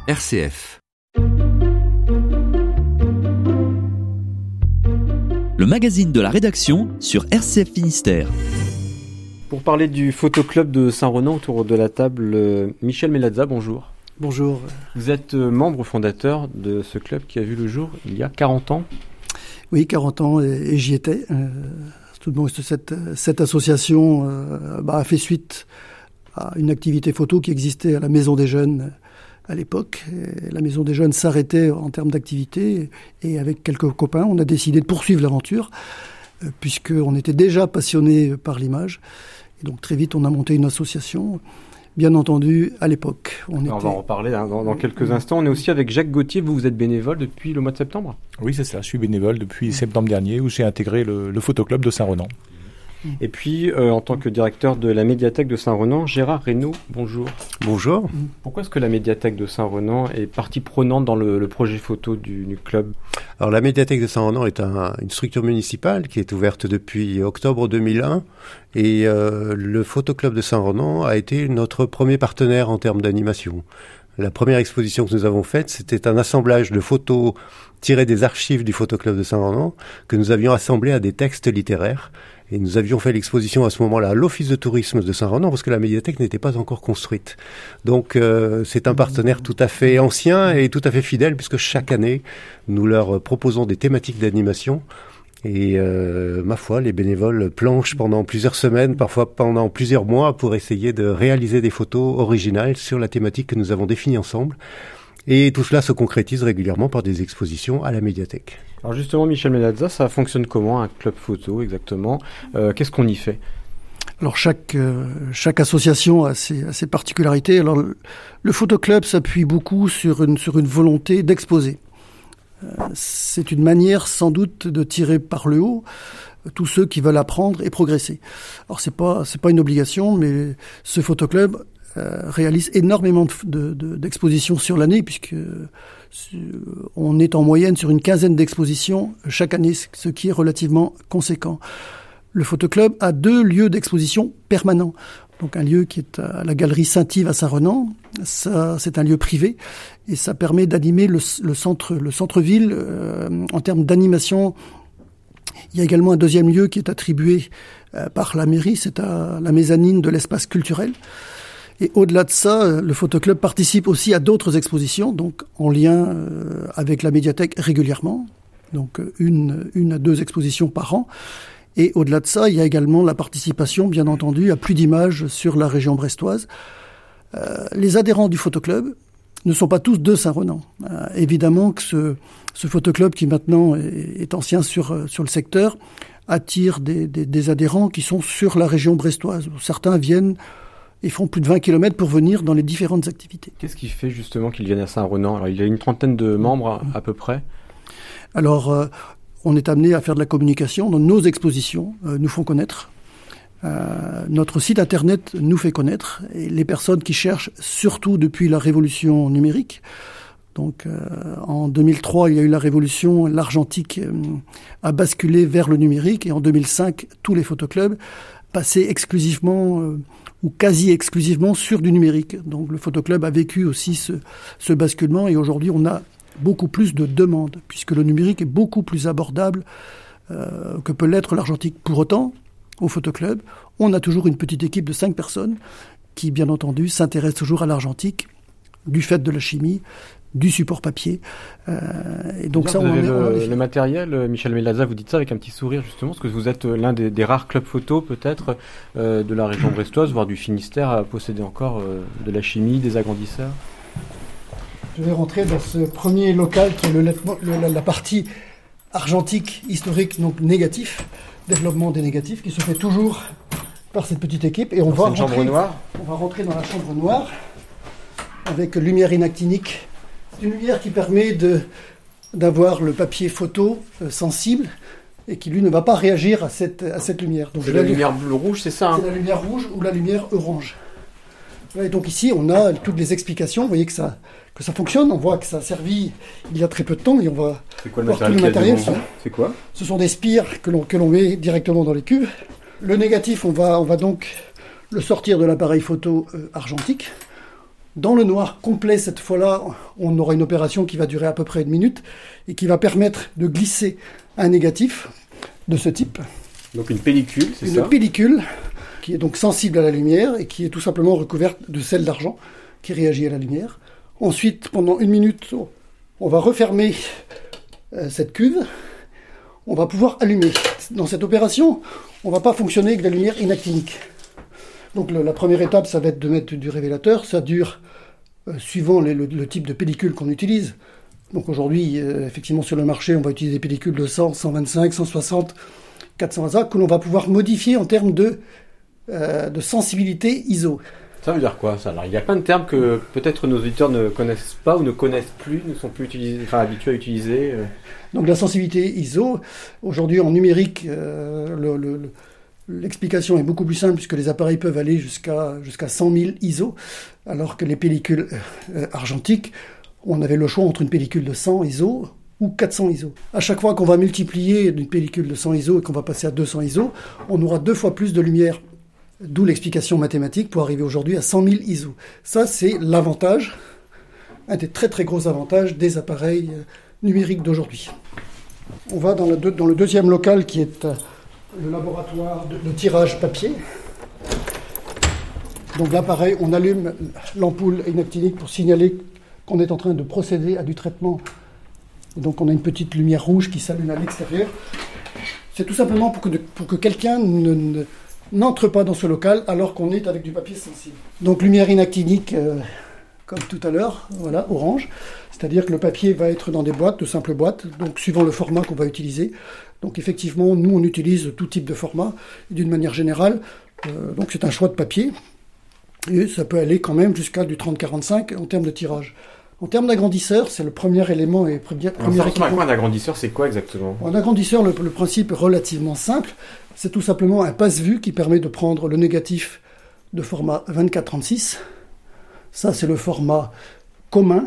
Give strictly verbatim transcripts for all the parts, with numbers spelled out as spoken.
R C F. Le magazine de la rédaction sur R C F Finistère. Pour parler du photoclub de Saint-Ronan, autour de la table, euh, Michel Melazza, bonjour. Bonjour. Vous êtes euh, membre fondateur de ce club qui a vu le jour il y a quarante ans. Oui, quarante ans, et, et j'y étais. Euh, tout le monde, cette, cette association euh, bah, a fait suite à une activité photo qui existait à la Maison des Jeunes à l'époque. Et la Maison des Jeunes s'arrêtait en termes d'activité et avec quelques copains, on a décidé de poursuivre l'aventure euh, puisqu'on était déjà passionnés par l'image. Et donc très vite, on a monté une association. Bien entendu, à l'époque. On, était... on va en reparler hein, dans, dans quelques instants. On est aussi avec Jacques Gauthier. Vous, vous êtes bénévole depuis le mois de septembre ? Oui, c'est ça. Je suis bénévole depuis septembre dernier où j'ai intégré le, le photoclub de Saint-Ronan. Et puis, euh, en tant que directeur de la médiathèque de Saint-Ronan, Gérard Reynaud, bonjour. Bonjour. Pourquoi est-ce que la médiathèque de Saint-Ronan est partie prenante dans le, le projet photo du, du club ? Alors, la médiathèque de Saint-Ronan est un, une structure municipale qui est ouverte depuis octobre deux mille un et euh, le photoclub de Saint-Ronan a été notre premier partenaire en termes d'animation. La première exposition que nous avons faite, c'était un assemblage de photos tirées des archives du photoclub de Saint-Ronan que nous avions assemblées à des textes littéraires. Et nous avions fait l'exposition à ce moment-là à l'Office de tourisme de Saint-Ronan parce que la médiathèque n'était pas encore construite. Donc euh, c'est un partenaire tout à fait ancien et tout à fait fidèle puisque chaque année, nous leur proposons des thématiques d'animation. Et euh, ma foi, les bénévoles planchent pendant plusieurs semaines, parfois pendant plusieurs mois pour essayer de réaliser des photos originales sur la thématique que nous avons définie ensemble. Et tout cela se concrétise régulièrement par des expositions à la médiathèque. Alors justement, Michel Melazza, ça fonctionne comment un club photo exactement ? euh, Qu'est-ce qu'on y fait ? Alors chaque euh, chaque association a ses, a ses particularités. Alors le, le photoclub s'appuie beaucoup sur une sur une volonté d'exposer. Euh, c'est une manière sans doute de tirer par le haut tous ceux qui veulent apprendre et progresser. Alors c'est pas c'est pas une obligation, mais ce photoclub Euh, réalise énormément de, de, d'expositions sur l'année, puisque euh, on est en moyenne sur une quinzaine d'expositions chaque année, ce qui est relativement conséquent. Le photoclub a deux lieux d'exposition permanents. Donc un lieu qui est à la galerie Saint-Yves à Saint-Ronan, ça c'est un lieu privé et ça permet d'animer le, le centre, le centre-ville euh, en termes d'animation. Il y a également un deuxième lieu qui est attribué euh, par la mairie, c'est à la mezzanine de l'espace culturel. Et au-delà de ça, le photoclub participe aussi à d'autres expositions, donc en lien euh, avec la médiathèque régulièrement, donc une, une à deux expositions par an. Et au-delà de ça, il y a également la participation, bien entendu, à plus d'images sur la région brestoise. Euh, les adhérents du photoclub ne sont pas tous de Saint-Ronan. Euh, évidemment que ce, ce photoclub, qui maintenant est, est ancien sur, sur le secteur, attire des, des, des adhérents qui sont sur la région brestoise. Certains viennent et font plus de vingt kilomètres pour venir dans les différentes activités. Qu'est-ce qui fait justement qu'ils viennent à Saint-Ronan ? Alors, il y a une trentaine de membres à, à peu près. Alors, euh, on est amené à faire de la communication. Donc, nos expositions euh, nous font connaître. Euh, notre site internet nous fait connaître. Et les personnes qui cherchent, surtout depuis la révolution numérique. Donc, euh, en deux mille trois, il y a eu la révolution, l'argentique euh, a basculé vers le numérique. Et en deux mille cinq, tous les photoclubs passaient exclusivement euh, ou quasi exclusivement sur du numérique. Donc le photoclub a vécu aussi ce, ce basculement et aujourd'hui on a beaucoup plus de demandes puisque le numérique est beaucoup plus abordable euh, que peut l'être l'argentique. Pour autant, au photoclub, on a toujours une petite équipe de cinq personnes qui, bien entendu, s'intéresse toujours à l'argentique du fait de la chimie, du support papier. Euh, et donc bien, ça, vous on avez en est, le, on en est... le matériel, Michel Melazza, vous dites ça avec un petit sourire justement, parce que vous êtes l'un des, des rares clubs photo peut-être euh, de la région brestoise, voire du Finistère, à posséder encore euh, de la chimie, des agrandisseurs. Je vais rentrer dans ce premier local qui est le, le, la, la partie argentique historique, donc négatif, développement des négatifs, qui se fait toujours par cette petite équipe. Et on, va une rentrer, chambre noire. on va rentrer dans la chambre noire avec lumière inactinique. C'est une lumière qui permet de, d'avoir le papier photo euh, sensible et qui, lui, ne va pas réagir à cette, à cette lumière. Donc, c'est la, la lumière bleu-rouge, c'est ça hein ? C'est la lumière rouge ou la lumière orange. Et donc ici, on a toutes les explications. Vous voyez que ça, que ça fonctionne. On voit que ça a servi il y a très peu de temps et on va c'est quoi le voir matériel, tout le matériel. C'est, c'est quoi ? Ce sont des spires que l'on, que l'on met directement dans les cubes. Le négatif, on va, on va donc le sortir de l'appareil photo euh, argentique. Dans le noir complet, cette fois-là, on aura une opération qui va durer à peu près une minute et qui va permettre de glisser un négatif de ce type. Donc une pellicule, c'est une ça ? Une pellicule qui est donc sensible à la lumière et qui est tout simplement recouverte de sel d'argent qui réagit à la lumière. Ensuite, pendant une minute, on va refermer euh, cette cuve. On va pouvoir allumer. Dans cette opération, on ne va pas fonctionner avec de la lumière inactinique. Donc le, la première étape, ça va être de mettre du révélateur. Ça dure, euh, suivant les, le, le type de pellicule qu'on utilise. Donc aujourd'hui, euh, effectivement, sur le marché, on va utiliser des pellicules de cent, cent vingt-cinq, cent soixante, quatre cents A, que l'on va pouvoir modifier en termes de, euh, de sensibilité I S O. Ça veut dire quoi, ça ? Alors, il y a plein de termes que peut-être nos auditeurs ne connaissent pas ou ne connaissent plus, ne sont plus utilisés, enfin, habitués à utiliser. Euh. Donc la sensibilité I S O, aujourd'hui en numérique, euh, le, le, l'explication est beaucoup plus simple puisque les appareils peuvent aller jusqu'à, jusqu'à cent mille I S O, alors que les pellicules euh, argentiques, on avait le choix entre une pellicule de cent I S O ou quatre cents I S O. À chaque fois qu'on va multiplier une pellicule de cent I S O et qu'on va passer à deux cents I S O, on aura deux fois plus de lumière. D'où l'explication mathématique pour arriver aujourd'hui à cent mille I S O. Ça, c'est l'avantage, un des très très gros avantages des appareils numériques d'aujourd'hui. On va dans le, deux, dans le deuxième local qui est le laboratoire de, de tirage papier. Donc là, pareil, on allume l'ampoule inactinique pour signaler qu'on est en train de procéder à du traitement. Et donc on a une petite lumière rouge qui s'allume à l'extérieur. C'est tout simplement pour que, de, pour que quelqu'un ne, ne n'entre pas dans ce local alors qu'on est avec du papier sensible. Donc lumière inactinique, euh, comme tout à l'heure, voilà, orange. C'est-à-dire que le papier va être dans des boîtes, de simples boîtes, donc suivant le format qu'on va utiliser. Donc effectivement, nous on utilise tout type de format, d'une manière générale. Euh, donc c'est un choix de papier. Et ça peut aller quand même jusqu'à du trente quarante-cinq en termes de tirage. En termes d'agrandisseur, c'est le premier élément et premier, premier équipement. Un agrandisseur, c'est quoi exactement ? Un agrandisseur, le, le principe est relativement simple. C'est tout simplement un passe-vue qui permet de prendre le négatif de format vingt-quatre trente-six. Ça, c'est le format commun.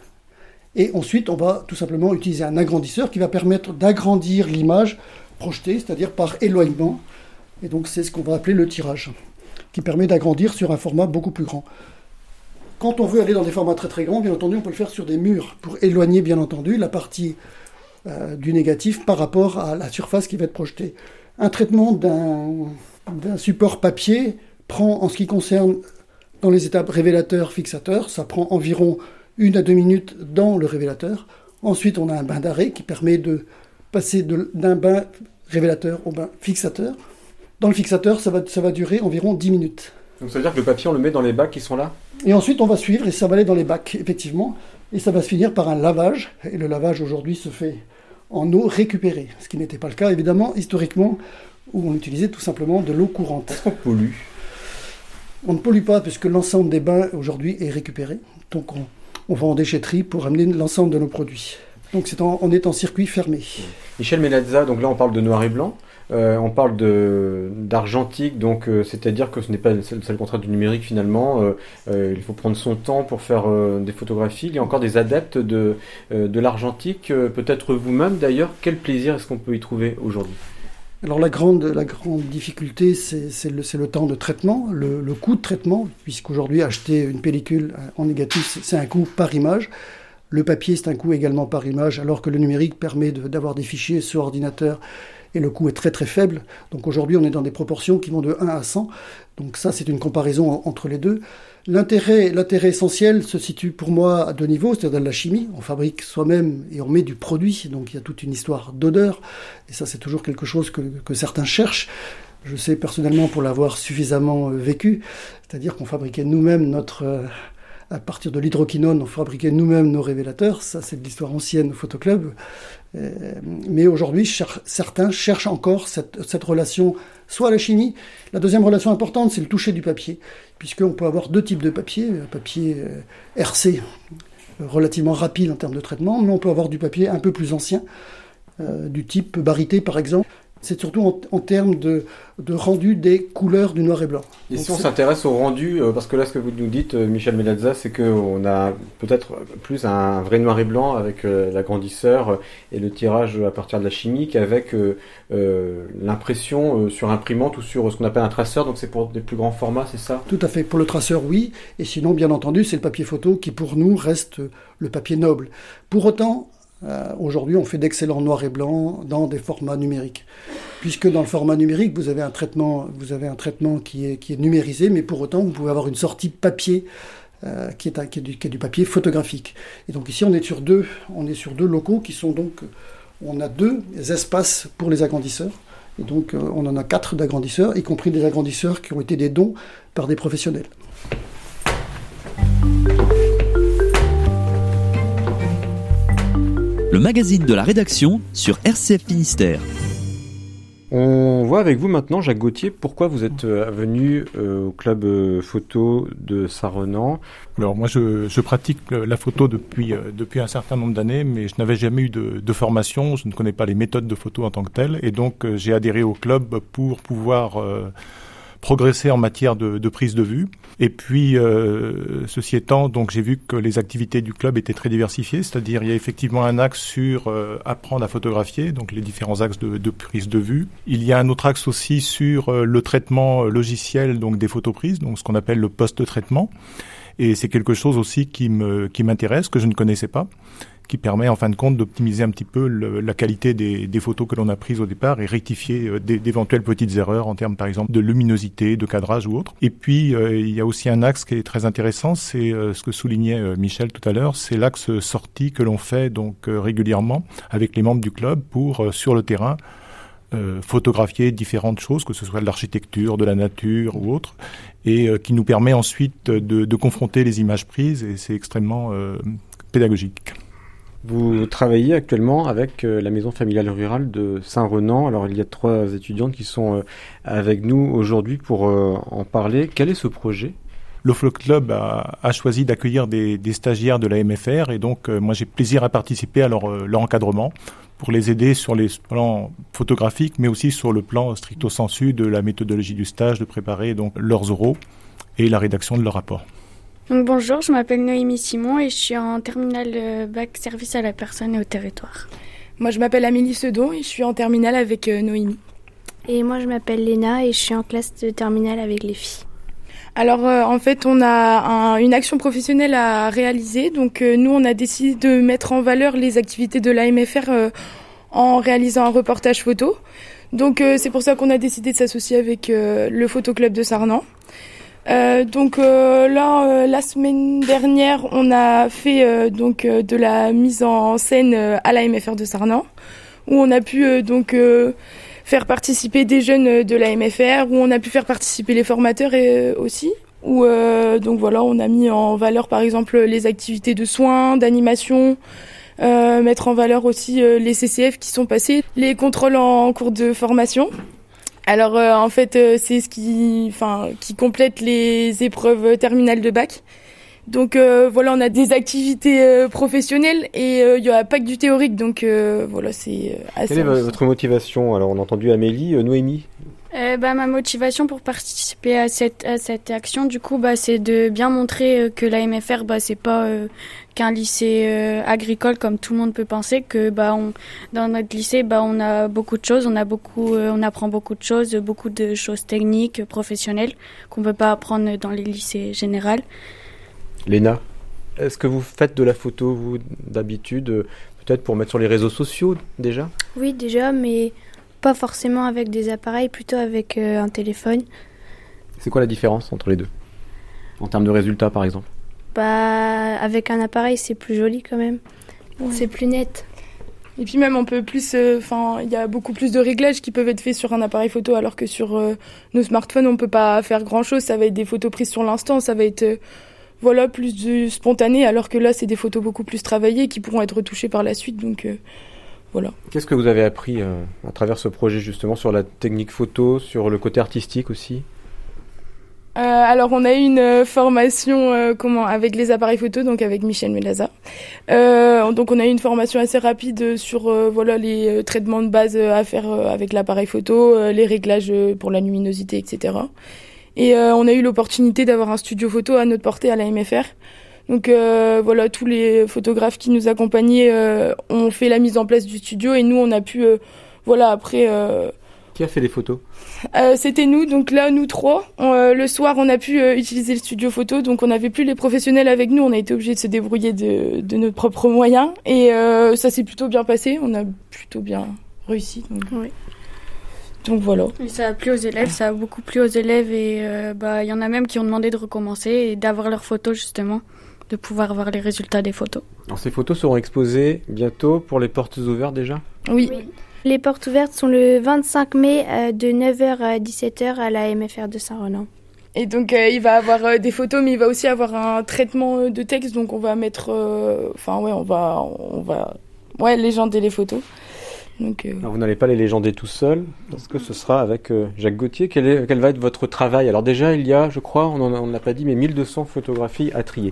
Et ensuite, on va tout simplement utiliser un agrandisseur qui va permettre d'agrandir l'image projetée, c'est-à-dire par éloignement. Et donc, c'est ce qu'on va appeler le tirage, qui permet d'agrandir sur un format beaucoup plus grand. Quand on veut aller dans des formats très très grands, bien entendu, on peut le faire sur des murs pour éloigner, bien entendu, la partie euh, du négatif par rapport à la surface qui va être projetée. Un traitement d'un, d'un support papier prend, en ce qui concerne dans les étapes révélateur-fixateur, ça prend environ une à deux minutes dans le révélateur. Ensuite, on a un bain d'arrêt qui permet de passer de, d'un bain révélateur au bain fixateur. Dans le fixateur, ça va, ça va durer environ dix minutes. Donc ça veut dire que le papier, on le met dans les bacs qui sont là ? Et ensuite, on va suivre et ça va aller dans les bacs, effectivement. Et ça va se finir par un lavage. Et le lavage, aujourd'hui, se fait en eau récupérée. Ce qui n'était pas le cas, évidemment, historiquement, où on utilisait tout simplement de l'eau courante. Est-ce qu'on pollue ? On ne pollue pas, puisque l'ensemble des bains, aujourd'hui, est récupéré. Donc, on, on va en déchetterie pour amener l'ensemble de nos produits. Donc, c'est en, on est en circuit fermé. Michel Melazza, donc là, on parle de noir et blanc. Euh, on parle de, d'argentique, donc euh, c'est-à-dire que ce n'est pas c'est, c'est le contraire du numérique finalement. Euh, euh, il faut prendre son temps pour faire euh, des photographies. Il y a encore des adeptes de, euh, de l'argentique, euh, peut-être vous-même d'ailleurs. Quel plaisir est-ce qu'on peut y trouver aujourd'hui ? Alors la grande, la grande difficulté, c'est, c'est, le, c'est le temps de traitement, le, le coût de traitement, puisqu'aujourd'hui acheter une pellicule en négatif, c'est, c'est un coût par image. Le papier, c'est un coût également par image, alors que le numérique permet de, d'avoir des fichiers sur ordinateur et le coût est très très faible. Donc aujourd'hui, on est dans des proportions qui vont de un à cent. Donc ça, c'est une comparaison entre les deux. L'intérêt, l'intérêt essentiel se situe pour moi à deux niveaux, c'est-à-dire dans la chimie. On fabrique soi-même et on met du produit, donc il y a toute une histoire d'odeur. Et ça, c'est toujours quelque chose que, que certains cherchent. Je sais personnellement pour l'avoir suffisamment vécu, c'est-à-dire qu'on fabriquait nous-mêmes notre... Euh, à partir de l'hydroquinone, on fabriquait nous-mêmes nos révélateurs. Ça, c'est de l'histoire ancienne au photoclub. Euh, mais aujourd'hui, cher- certains cherchent encore cette, cette relation, soit à la chimie. La deuxième relation importante, c'est le toucher du papier, puisqu'on peut avoir deux types de papier. Un papier euh, R C, relativement rapide en termes de traitement, mais on peut avoir du papier un peu plus ancien, euh, du type barité par exemple. C'est surtout en, en termes de, de rendu des couleurs du noir et blanc. Et Donc si on c'est... s'intéresse au rendu, euh, parce que là ce que vous nous dites, euh, Michel Melazza, c'est qu'on a peut-être plus un vrai noir et blanc avec euh, l'agrandisseur euh, et le tirage à partir de la chimie qu'avec euh, euh, l'impression euh, sur imprimante ou sur ce qu'on appelle un traceur, donc c'est pour des plus grands formats, c'est ça ? Tout à fait. Pour le traceur, oui. Et sinon, bien entendu, c'est le papier photo qui, pour nous, reste le papier noble. Pour autant, euh, aujourd'hui, on fait d'excellents noirs et blancs dans des formats numériques. Puisque dans le format numérique, vous avez un traitement, vous avez un traitement qui est, qui est numérisé, mais pour autant, vous pouvez avoir une sortie papier euh, qui, est un, qui, est du, qui est du papier photographique. Et donc ici, on est sur deux, on est sur deux locaux qui sont donc, on a deux espaces pour les agrandisseurs. Et donc, euh, on en a quatre d'agrandisseurs, y compris des agrandisseurs qui ont été des dons par des professionnels. Le magazine de la rédaction sur R C F Finistère. On voit avec vous maintenant, Jacques Gauthier, pourquoi vous êtes euh, venu euh, au club euh, photo de Saint-Renan. Alors moi je, je pratique la photo depuis, euh, depuis un certain nombre d'années, mais je n'avais jamais eu de, de formation, je ne connais pas les méthodes de photo en tant que telles, et donc euh, j'ai adhéré au club pour pouvoir euh, progresser en matière de, de prise de vue. Et puis, euh, ceci étant, donc j'ai vu que les activités du club étaient très diversifiées, c'est-à-dire il y a effectivement un axe sur euh, apprendre à photographier, donc les différents axes de, de prise de vue. Il y a un autre axe aussi sur euh, le traitement logiciel, donc des photos prises, donc ce qu'on appelle le post-traitement. Et c'est quelque chose aussi qui me qui m'intéresse, que je ne connaissais pas, qui permet en fin de compte d'optimiser un petit peu le, la qualité des, des photos que l'on a prises au départ et rectifier euh, des, d'éventuelles petites erreurs en termes par exemple de luminosité, de cadrage ou autre. Et puis euh, il y a aussi un axe qui est très intéressant, c'est euh, ce que soulignait euh, Michel tout à l'heure, c'est l'axe sortie que l'on fait donc euh, régulièrement avec les membres du club pour euh, sur le terrain Euh, photographier différentes choses, que ce soit de l'architecture, de la nature ou autre, et euh, qui nous permet ensuite de, de confronter les images prises, et c'est extrêmement euh, pédagogique. Vous travaillez actuellement avec euh, la maison familiale rurale de Saint-Renan. Alors il y a trois étudiantes qui sont euh, avec nous aujourd'hui pour euh, en parler. Quel est ce projet ? Le Flow Club a, a choisi d'accueillir des, des stagiaires de l'A M F R, et donc euh, moi j'ai plaisir à participer à leur, euh, leur encadrement pour les aider sur les plans photographiques, mais aussi sur le plan stricto sensu de la méthodologie du stage, de préparer donc leurs oraux et la rédaction de leur rapport. Donc bonjour, je m'appelle Noémie Simon et je suis en terminale bac service à la personne et au territoire. Moi je m'appelle Amélie Sedon et je suis en terminale avec euh, Noémie. Et moi je m'appelle Léna et je suis en classe de terminale avec les filles. Alors euh, en fait on a un, une action professionnelle à réaliser, donc euh, nous on a décidé de mettre en valeur les activités de l'A M F R euh, en réalisant un reportage photo. Donc euh, c'est pour ça qu'on a décidé de s'associer avec euh, le photoclub de Saint-Renan. Euh, donc euh, là euh, la semaine dernière on a fait euh, donc euh, de la mise en scène euh, à l'A M F R de Saint-Renan, où on a pu euh, donc euh, faire participer des jeunes de l'A M F R, où on a pu faire participer les formateurs et, euh, aussi. Où euh, donc voilà, on a mis en valeur par exemple les activités de soins, d'animation, euh, mettre en valeur aussi euh, les C C F qui sont passés, les contrôles en cours de formation. Alors euh, en fait euh, c'est ce qui, enfin qui complète les épreuves terminales de bac. Donc euh, voilà, on a des activités euh, professionnelles et il euh, n'y a pas que du théorique, donc euh, voilà, c'est assez... Quelle est votre motivation ? Alors on a entendu Amélie, euh, Noémie ? Euh, bah, ma motivation pour participer à cette, à cette action, du coup, bah, c'est de bien montrer euh, que l'A M F R, bah, c'est pas euh, qu'un lycée euh, agricole comme tout le monde peut penser, que bah, on, dans notre lycée, bah, on a beaucoup de choses, on a beaucoup, euh, on apprend beaucoup de choses, beaucoup de choses techniques, professionnelles, qu'on peut pas apprendre dans les lycées généraux. Léna, est-ce que vous faites de la photo, vous, d'habitude, euh, peut-être pour mettre sur les réseaux sociaux, déjà ? Oui, déjà, mais pas forcément avec des appareils, plutôt avec euh, un téléphone. C'est quoi la différence entre les deux ? En termes de résultats, par exemple ? Bah, avec un appareil, c'est plus joli quand même. Ouais. C'est plus net. Et puis même, on peut plus... Enfin, euh, il y a beaucoup plus de réglages qui peuvent être faits sur un appareil photo, alors que sur euh, nos smartphones, on peut pas faire grand-chose. Ça va être des photos prises sur l'instant, ça va être... Euh, Voilà, plus de spontané, alors que là, c'est des photos beaucoup plus travaillées qui pourront être retouchées par la suite, donc euh, voilà. Qu'est-ce que vous avez appris euh, à travers ce projet, justement, sur la technique photo, sur le côté artistique aussi ? Euh, alors on a eu une euh, formation euh, comment avec les appareils photo, donc avec Michel Melaza. Euh, donc on a eu une formation assez rapide sur euh, voilà les euh, traitements de base euh, à faire euh, avec l'appareil photo, euh, les réglages euh, pour la luminosité, et cetera. Et euh, on a eu l'opportunité d'avoir un studio photo à notre portée à l'A M F R. Donc euh, voilà, tous les photographes qui nous accompagnaient euh, ont fait la mise en place du studio et nous on a pu euh, voilà après. Euh, Qui a fait les photos? Euh, c'était nous, donc là, nous trois. On, euh, le soir, on a pu euh, utiliser le studio photo, donc on n'avait plus les professionnels avec nous, on a été obligés de se débrouiller de, de nos propres moyens. Et euh, ça s'est plutôt bien passé, on a plutôt bien réussi. Donc, oui. donc voilà. Et ça a plu aux élèves, ça a beaucoup plu aux élèves, et euh, bah, y en a même qui ont demandé de recommencer et d'avoir leurs photos, justement, de pouvoir voir les résultats des photos. Alors ces photos seront exposées bientôt pour les portes ouvertes déjà? Oui. oui. Les portes ouvertes sont le vingt-cinq mai euh, de neuf heures à dix-sept heures à la M F R de Saint-Renan. Et donc euh, il va avoir euh, des photos, mais il va aussi avoir un traitement euh, de texte, donc on va mettre, enfin euh, ouais, on va, on va, ouais, légender les photos. Donc, euh... Alors vous n'allez pas les légender tout seul, parce que ce sera avec euh, Jacques Gauthier. Quel, est, quel va être votre travail? Alors déjà, il y a, je crois, on ne l'a pas dit, mais mille deux cents photographies à trier.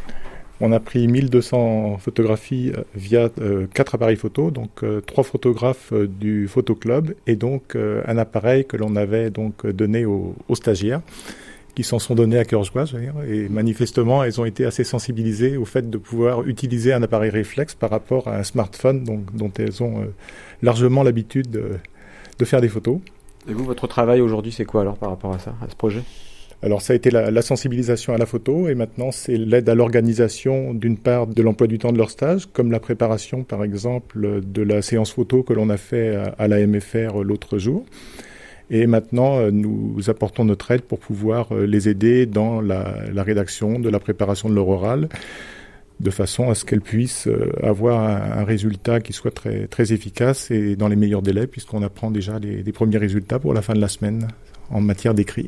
On a pris mille deux cents photographies via euh, quatre appareils photo, donc euh, trois photographes euh, du photoclub et donc euh, un appareil que l'on avait donc donné aux, aux stagiaires qui s'en sont donnés à cœur joie, je veux dire, et manifestement elles ont été assez sensibilisées au fait de pouvoir utiliser un appareil réflexe par rapport à un smartphone donc, dont elles ont euh, largement l'habitude de, de faire des photos. Et vous, votre travail aujourd'hui, c'est quoi alors par rapport à ça, à ce projet ? Alors ça a été la, la sensibilisation à la photo et maintenant c'est l'aide à l'organisation d'une part de l'emploi du temps de leur stage, comme la préparation par exemple de la séance photo que l'on a fait à, à l'A M F R l'autre jour. Et maintenant nous apportons notre aide pour pouvoir les aider dans la, la rédaction de la préparation de leur oral, de façon à ce qu'elles puissent avoir un, un résultat qui soit très, très efficace et dans les meilleurs délais, puisqu'on apprend déjà les, les premiers résultats pour la fin de la semaine en matière d'écrit.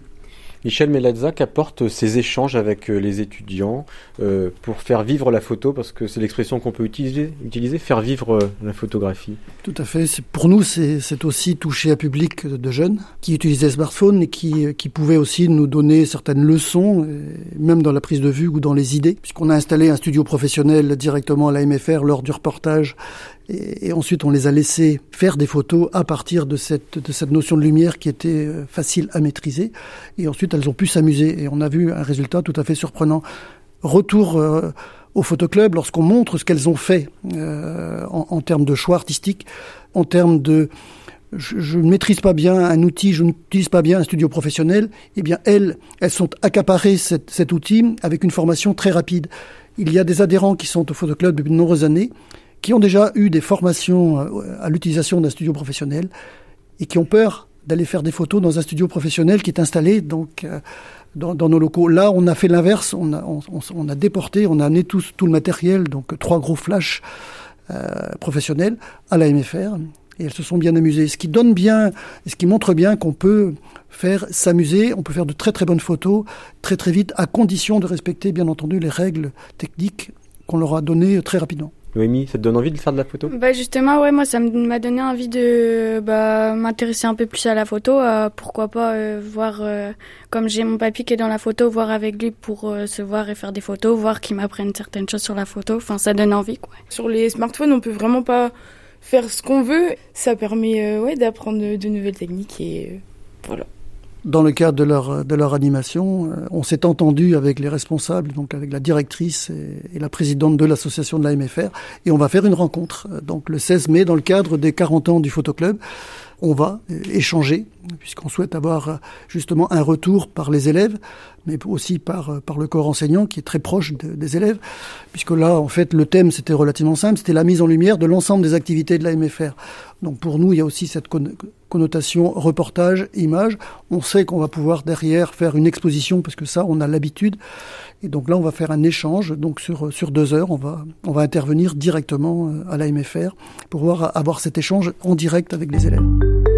Michel Melaza apporte ces échanges avec les étudiants euh, pour faire vivre la photo, parce que c'est l'expression qu'on peut utiliser, utiliser faire vivre la photographie. Tout à fait. C'est, pour nous, c'est, c'est aussi toucher un public de jeunes qui utilisaient smartphones et qui, qui pouvaient aussi nous donner certaines leçons, même dans la prise de vue ou dans les idées, puisqu'on a installé un studio professionnel directement à l'A M F R lors du reportage. Et, et ensuite, on les a laissés faire des photos à partir de cette, de cette notion de lumière qui était facile à maîtriser. Et ensuite, elles ont pu s'amuser. Et on a vu un résultat tout à fait surprenant. Retour euh, au photoclub, lorsqu'on montre ce qu'elles ont fait euh, en, en termes de choix artistiques, en termes de... Je, je ne maîtrise pas bien un outil, je n'utilise pas bien un studio professionnel. Eh bien, elles, elles sont accaparées cet, cet outil avec une formation très rapide. Il y a des adhérents qui sont au photoclub depuis de nombreuses années, qui ont déjà eu des formations à l'utilisation d'un studio professionnel et qui ont peur d'aller faire des photos dans un studio professionnel qui est installé donc dans, dans nos locaux. Là, on a fait l'inverse, on a, on, on a déporté, on a amené tout, tout le matériel, donc trois gros flashs euh, professionnels à l'A M F R et elles se sont bien amusées. Ce qui donne bien, ce qui montre bien qu'on peut faire s'amuser, on peut faire de très très bonnes photos très très vite, à condition de respecter bien entendu les règles techniques qu'on leur a données très rapidement. Noémie, ça te donne envie de faire de la photo ? Bah justement, ouais, moi ça m'a donné envie de bah, m'intéresser un peu plus à la photo. Euh, pourquoi pas euh, voir, euh, comme j'ai mon papy qui est dans la photo, voir avec lui pour euh, se voir et faire des photos, voir qu'il m'apprenne certaines choses sur la photo. Enfin, ça donne envie, quoi. Sur les smartphones, on peut vraiment pas faire ce qu'on veut. Ça permet euh, ouais, d'apprendre de, de nouvelles techniques et euh, voilà. Dans le cadre de leur, de leur animation, on s'est entendu avec les responsables, donc avec la directrice et, et la présidente de l'association de l'A M F R, et on va faire une rencontre. Donc le seize mai, dans le cadre des quarante ans du photoclub, on va échanger, puisqu'on souhaite avoir justement un retour par les élèves, mais aussi par, par le corps enseignant qui est très proche de, des élèves, puisque là, en fait, le thème, c'était relativement simple, c'était la mise en lumière de l'ensemble des activités de l'A M F R. Donc pour nous, il y a aussi cette connotation reportage, image. On sait qu'on va pouvoir derrière faire une exposition, parce que ça, on a l'habitude. Et donc là, on va faire un échange. Donc sur, sur deux heures, on va, on va intervenir directement à l'A M F R pour pouvoir avoir cet échange en direct avec les élèves.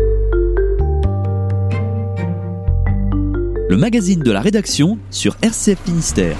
Le magazine de la rédaction sur R C F Finistère.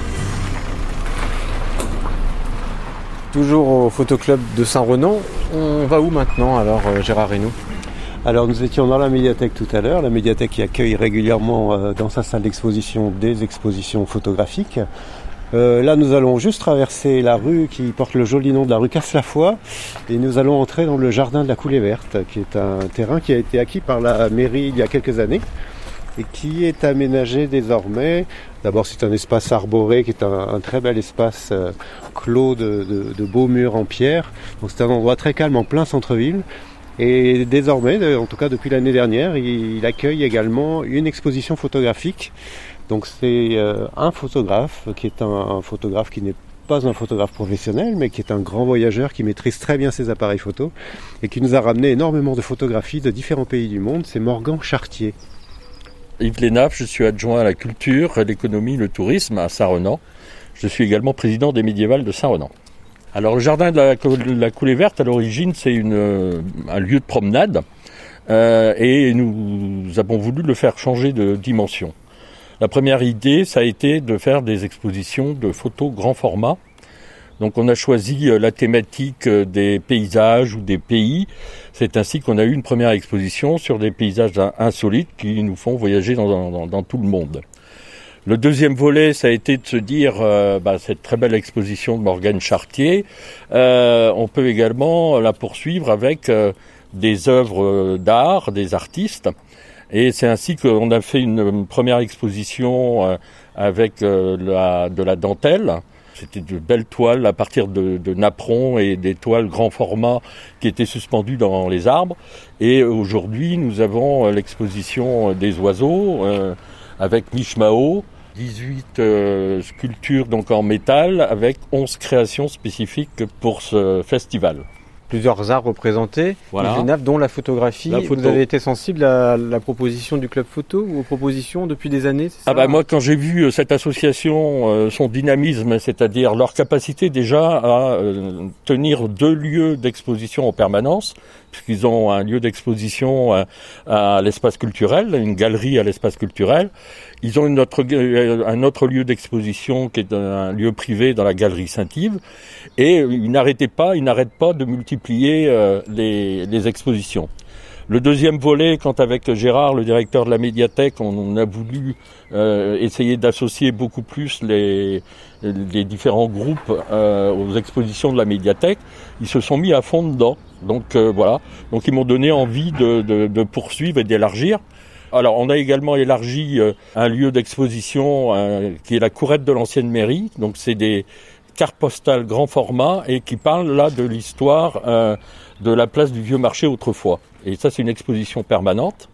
Toujours au photoclub de Saint-Renan. On va où maintenant alors, Gérard Reynaud ? Alors nous étions dans la médiathèque tout à l'heure, la médiathèque qui accueille régulièrement euh, dans sa salle d'exposition des expositions photographiques. Euh, là nous allons juste traverser la rue qui porte le joli nom de la rue Casse-la-Foi et nous allons entrer dans le jardin de la Coulée Verte, qui est un terrain qui a été acquis par la mairie il y a quelques années et qui est aménagé désormais. D'abord c'est un espace arboré qui est un, un très bel espace euh, clos de, de, de beaux murs en pierre. Donc c'est un endroit très calme en plein centre-ville. Et désormais, en tout cas depuis l'année dernière, il accueille également une exposition photographique. Donc c'est euh, un photographe qui est un, un photographe qui n'est pas un photographe professionnel, mais qui est un grand voyageur qui maîtrise très bien ses appareils photo et qui nous a ramené énormément de photographies de différents pays du monde. C'est Morgan Chartier. Yves Lénaf, je suis adjoint à la culture, l'économie, le tourisme à Saint-Renan. Je suis également président des médiévales de Saint-Renan. Alors le jardin de la, de la Coulée Verte, à l'origine, c'est une, un lieu de promenade euh, et nous avons voulu le faire changer de dimension. La première idée, ça a été de faire des expositions de photos grand format. Donc on a choisi la thématique des paysages ou des pays. C'est ainsi qu'on a eu une première exposition sur des paysages insolites qui nous font voyager dans, dans, dans tout le monde. Le deuxième volet, ça a été de se dire, euh, bah, cette très belle exposition de Morgan Chartier, euh, on peut également la poursuivre avec euh, des œuvres d'art, des artistes. Et c'est ainsi qu'on a fait une, une première exposition euh, avec euh, la, de la dentelle. C'était de belles toiles à partir de, de napperons et des toiles grand format qui étaient suspendues dans les arbres. Et aujourd'hui, nous avons l'exposition des oiseaux euh, avec Michmao, dix-huit euh, sculptures donc en métal avec onze créations spécifiques pour ce festival. Plusieurs arts représentés, voilà. Yves Lénaf, dont la photographie. La photo. Vous avez été sensible à la proposition du club photo ou aux propositions depuis des années, c'est ça ? Ah bah moi, quand j'ai vu cette association, euh, son dynamisme, c'est-à-dire leur capacité déjà à euh, tenir deux lieux d'exposition en permanence, puisqu'ils ont un lieu d'exposition à, à l'espace culturel, une galerie à l'espace culturel. Ils ont une autre, un autre lieu d'exposition qui est un lieu privé dans la galerie Saint-Yves. Et ils n'arrêtaient pas, ils n'arrêtent pas de multiplier euh, les, les expositions. Le deuxième volet, quand avec Gérard, le directeur de la médiathèque, on, on a voulu euh, essayer d'associer beaucoup plus les, les différents groupes euh, aux expositions de la médiathèque, ils se sont mis à fond dedans. Donc euh, voilà, donc ils m'ont donné envie de, de, de poursuivre et d'élargir. Alors on a également élargi euh, un lieu d'exposition euh, qui est la courette de l'ancienne mairie. Donc c'est des cartes postales grand format et qui parlent là de l'histoire euh, de la place du Vieux Marché autrefois. Et ça c'est une exposition permanente.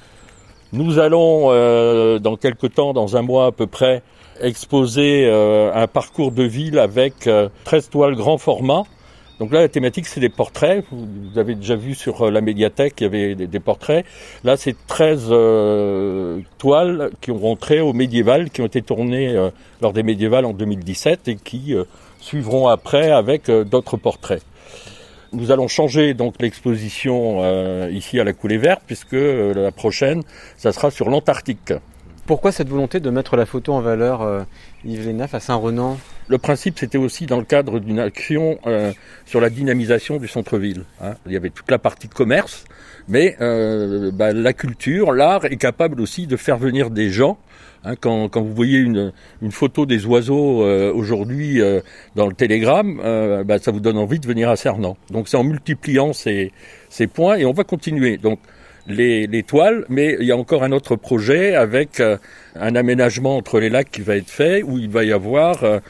Nous allons euh, dans quelque temps, dans un mois à peu près, exposer euh, un parcours de ville avec euh, treize toiles grand format. Donc là, la thématique, c'est des portraits. Vous avez déjà vu sur la médiathèque, il y avait des, des portraits. Là, c'est treize euh, toiles qui ont rentré au médiéval, qui ont été tournées euh, lors des médiévals en deux mille dix-sept et qui euh, suivront après avec euh, d'autres portraits. Nous allons changer donc l'exposition euh, ici à la Coulée Verte, puisque euh, la prochaine, ça sera sur l'Antarctique. Pourquoi cette volonté de mettre la photo en valeur, euh, Yves Lénaf, à Saint-Renan ? Le principe, c'était aussi dans le cadre d'une action euh, sur la dynamisation du centre-ville. Hein. Il y avait toute la partie commerce, mais euh, bah, la culture, l'art est capable aussi de faire venir des gens. Hein, quand, quand vous voyez une, une photo des oiseaux euh, aujourd'hui euh, dans le Télégramme, euh, bah, ça vous donne envie de venir à Saint-Renan. Donc c'est en multipliant ces, ces points et on va continuer. Donc les, les toiles, mais il y a encore un autre projet avec euh, un aménagement entre les lacs qui va être fait, où il va y avoir euh,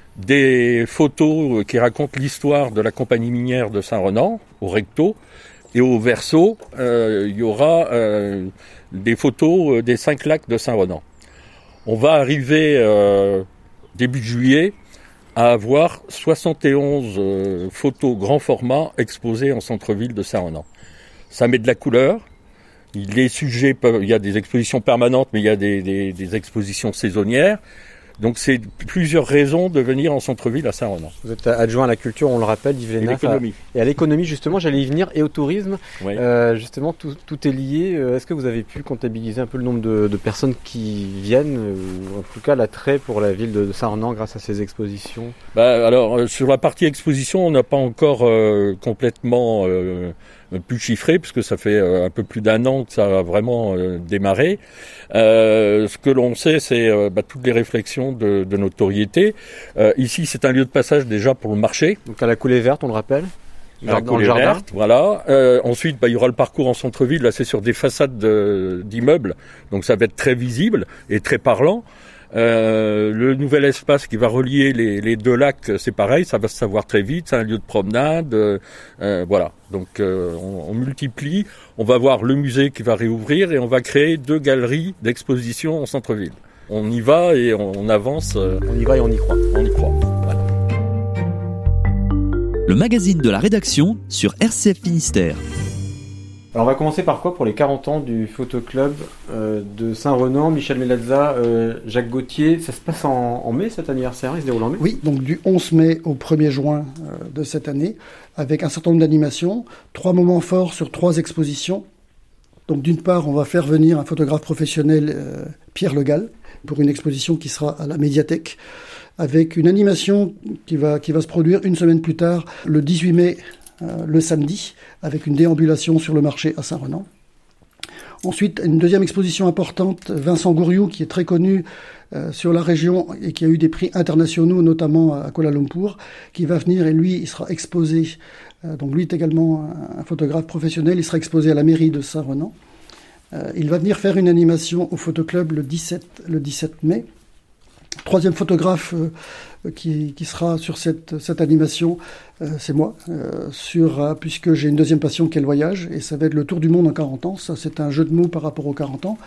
des photos qui racontent l'histoire de la compagnie minière de Saint-Renan, au recto, et au verso, euh, il y aura euh, des photos des cinq lacs de Saint-Renan. On va arriver euh, début juillet à avoir soixante et onze euh, photos grand format exposées en centre-ville de Saint-Renan. Ça met de la couleur. Les sujets peuvent, il y a des expositions permanentes, mais il y a des, des, des expositions saisonnières. Donc c'est plusieurs raisons de venir en centre-ville à Saint-Renan. Vous êtes adjoint à la culture, on le rappelle, Yves Lénaf. Et l'économie. Et à l'économie, justement, j'allais y venir, et au tourisme. Oui. Euh, justement, tout, tout est lié. Est-ce que vous avez pu comptabiliser un peu le nombre de, de personnes qui viennent, ou en tout cas l'attrait pour la ville de Saint-Renan grâce à ces expositions ? Bah, alors, euh, sur la partie exposition, on n'a pas encore euh, complètement euh, plus chiffré, puisque ça fait euh, un peu plus d'un an que ça a vraiment euh, démarré. Euh, ce que l'on sait, c'est euh, bah, toutes les réflexions de, de notoriété. Euh, ici, c'est un lieu de passage déjà pour le marché. Donc à la coulée verte, on le rappelle. La coulée verte, voilà. Euh, ensuite, bah, il y aura le parcours en centre-ville. Là, c'est sur des façades de, d'immeubles, donc ça va être très visible et très parlant. Euh, le nouvel espace qui va relier les, les deux lacs, c'est pareil, ça va se savoir très vite, c'est un lieu de promenade, euh, euh, voilà. Donc euh, on, on multiplie, on va voir le musée qui va réouvrir et on va créer deux galeries d'exposition en centre-ville. On y va et on, on avance. Euh, on y va et on y croit. On y croit, voilà. Le magazine de la rédaction sur R C F Finistère. Alors on va commencer par quoi pour les quarante ans du photoclub euh, de Saint-Renan, Michel Melazza, euh, Jacques Gauthier. Ça se passe en, en mai cet anniversaire, il se déroule en mai ? Oui, donc du onze mai au premier juin euh, de cette année, avec un certain nombre d'animations, trois moments forts sur trois expositions. Donc d'une part, on va faire venir un photographe professionnel, euh, Pierre Le Gall, pour une exposition qui sera à la médiathèque, avec une animation qui va, qui va se produire une semaine plus tard, le dix-huit mai, euh, le samedi, avec une déambulation sur le marché à Saint-Renan. Ensuite, une deuxième exposition importante, Vincent Gouriou, qui est très connu euh, sur la région et qui a eu des prix internationaux, notamment à Kuala Lumpur, qui va venir et lui, il sera exposé, euh, donc lui est également un photographe professionnel, il sera exposé à la mairie de Saint-Renan. Euh, il va venir faire une animation au photoclub le dix-sept, le dix-sept mai. Troisième photographe euh, qui, qui sera sur cette, cette animation, euh, c'est moi, euh, sur, euh, puisque j'ai une deuxième passion qui est le voyage, et ça va être le tour du monde en quarante ans. Ça, c'est un jeu de mots par rapport aux quarante ans.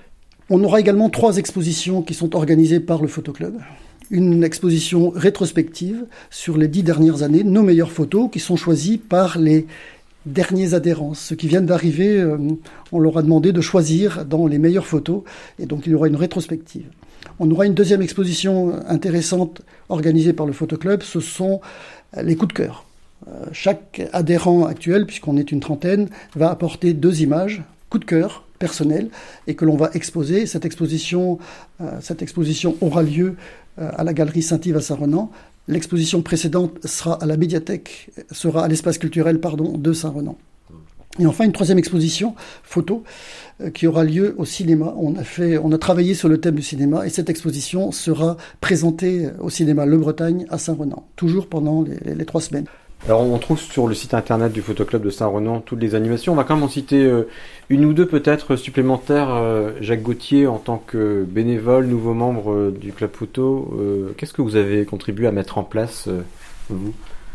On aura également trois expositions qui sont organisées par le photoclub. Une exposition rétrospective sur les dix dernières années, nos meilleures photos, qui sont choisies par les derniers adhérents. Ceux qui viennent d'arriver, euh, on leur a demandé de choisir dans les meilleures photos, et donc il y aura une rétrospective. On aura une deuxième exposition intéressante organisée par le photoclub, ce sont les coups de cœur. Euh, chaque adhérent actuel, puisqu'on est une trentaine, va apporter deux images, coups de cœur personnels, et que l'on va exposer. Cette exposition, euh, cette exposition aura lieu euh, à la galerie Saint-Yves à Saint-Renan. L'exposition précédente sera à la médiathèque, sera à l'espace culturel pardon, de Saint-Renan. Et enfin, une troisième exposition, photo, euh, qui aura lieu au cinéma. On a fait, on a travaillé sur le thème du cinéma et cette exposition sera présentée au cinéma Le Bretagne à Saint-Renan, toujours pendant les, les trois semaines. Alors on trouve sur le site internet du photoclub de Saint-Renan toutes les animations. On va quand même en citer euh, une ou deux peut-être supplémentaires. Euh, Jacques Gauthier, en tant que bénévole, nouveau membre euh, du club photo, euh, qu'est-ce que vous avez contribué à mettre en place, euh, vous ?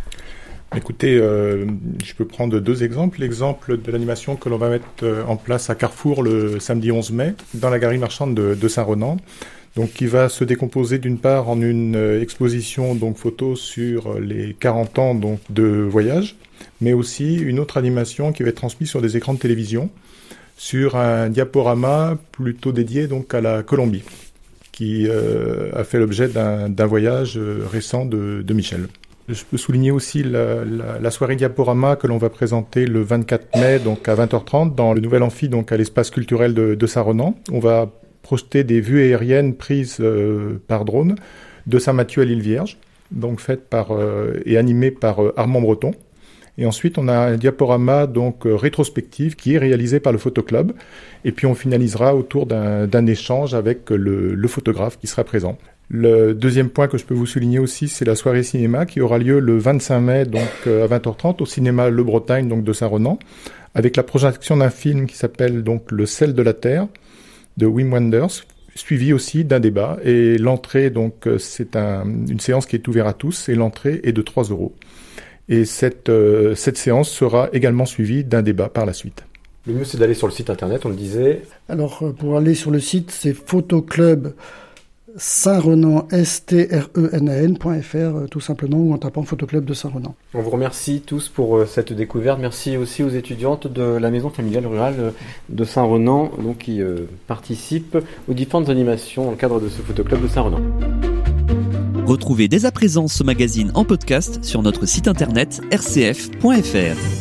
Écoutez, euh, je peux prendre deux exemples. L'exemple de l'animation que l'on va mettre en place à Carrefour le samedi onze mai, dans la galerie marchande de, de Saint-Renan, donc qui va se décomposer d'une part en une exposition donc photo sur les quarante ans donc de voyage, mais aussi une autre animation qui va être transmise sur des écrans de télévision, sur un diaporama plutôt dédié donc à la Colombie, qui euh, a fait l'objet d'un, d'un voyage récent de, de Michel. Je peux souligner aussi la, la, la soirée diaporama que l'on va présenter le vingt-quatre mai donc à vingt heures trente dans le nouvel amphi donc à l'espace culturel de, de Saint-Renan. On va projeter des vues aériennes prises euh, par drone de Saint-Mathieu à l'île Vierge, donc faites par euh, et animées par euh, Armand Breton. Et ensuite, on a un diaporama donc euh, rétrospectif qui est réalisé par le photoclub. Et puis on finalisera autour d'un, d'un échange avec le, le photographe qui sera présent. Le deuxième point que je peux vous souligner aussi, c'est la soirée cinéma qui aura lieu le vingt-cinq mai donc euh, à vingt heures trente au cinéma Le Bretagne donc de Saint-Renan, avec la projection d'un film qui s'appelle donc Le sel de la terre de Wim Wenders, suivi aussi d'un débat. Et l'entrée donc c'est un, une séance qui est ouverte à tous et l'entrée est de trois euros. Et cette euh, cette séance sera également suivie d'un débat par la suite. Le mieux c'est d'aller sur le site internet, on le disait. Alors pour aller sur le site, c'est photoclub Saint-Renan, S T R E N A N point F R, tout simplement, ou en tapant photoclub de Saint-Renan. On vous remercie tous pour euh, cette découverte. Merci aussi aux étudiantes de la maison familiale rurale euh, de Saint-Renan, donc qui euh, participent aux différentes animations dans le cadre de ce photoclub de Saint-Renan. Retrouvez dès à présent ce magazine en podcast sur notre site internet r c f point f r.